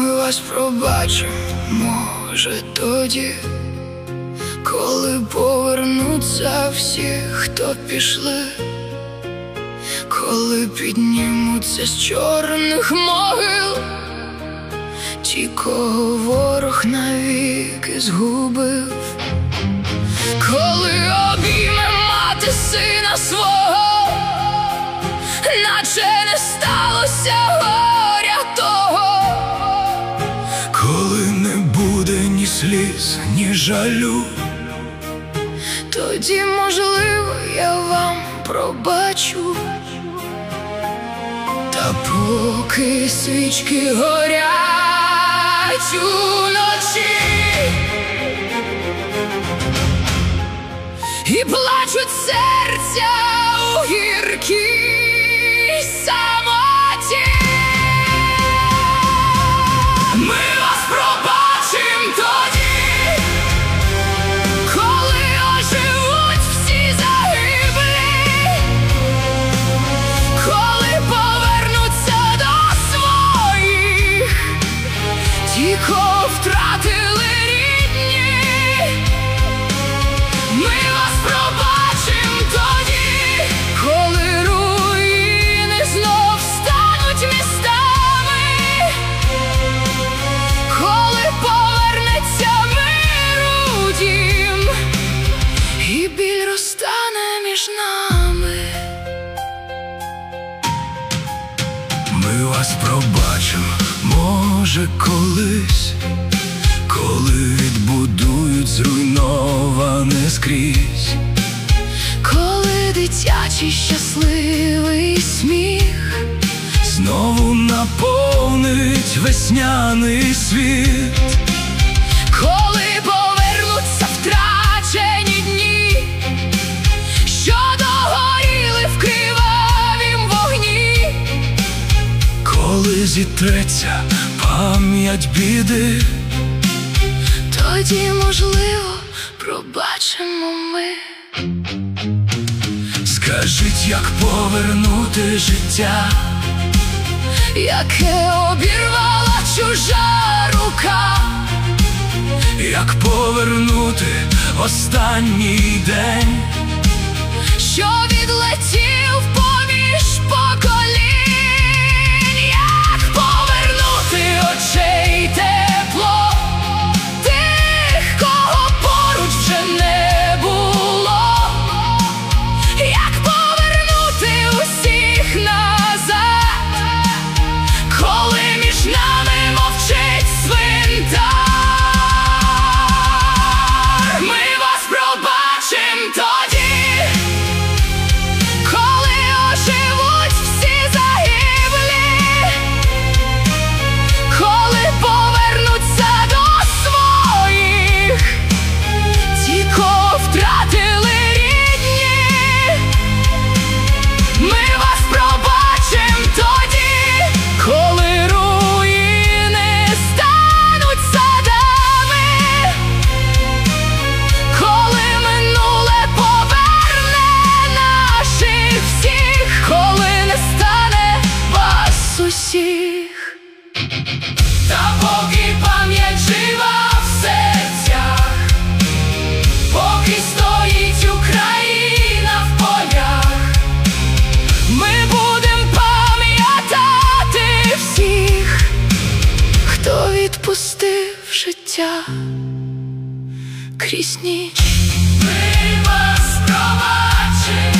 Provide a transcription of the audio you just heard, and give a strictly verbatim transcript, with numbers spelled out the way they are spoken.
Ми вас пробачимо, може тоді, коли повернуться всі, хто пішли, коли піднімуться з чорних могил ті, кого ворог навіки згубив, коли обійме мати сина свого, наче не сталося горя того, коли не буде ні сліз, ні жалю, тоді, можливо, я вам пробачу. Та поки свічки горять уночі і плачуть серця у гіркій самоті, ми вас пробачим тоді, коли оживуть всі загиблі, коли повернуться до своїх ті, кого втратили рідні. Ми вас пробачим тоді, коли руїни знов стануть містами, коли повернеться мир у дім і біль розтане між нами. ми вас пробачимо, може колись, коли відбудують зруйноване скрізь, Коли дитячий щасливий сміх знову наповнить весняний світ, коли повернуться втрачені дні, що догоріли в кривавім вогні, коли зітреться пам'ять біди, тоді, можливо, пробачимо ми. скажіть, як повернути життя, Яке обірвала чужа рука, як повернути останній день, що відлетів поміж поколінь, як повернути очей тепло тих, кого поруч вже не було, як повернути усіх назад, коли між нами мовчить цвинтар. Ми вас пробачим тоді, коли оживуть всі загиблі, коли повернуться до своїх ті, кого втратили рідні. Ми вас пробачим тоді, коли руїни стануть садами, коли минуле поверне наших всіх, коли не стане вас усіх. Та поки пам'ять жива в серцях, поки стоїть Україна в полях, ми будем пам'ятати всіх, хто відпустив життя крізь ніч. Ми вас пробачимо.